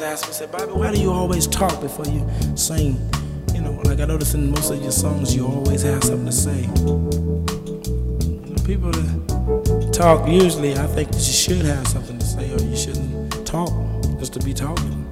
ask me, said, Bobby, why do you always talk before you sing? You know, like I notice in most of your songs, you always have something to say. People that talk, usually I think that you should have something to say, or you shouldn't talk just to be talking.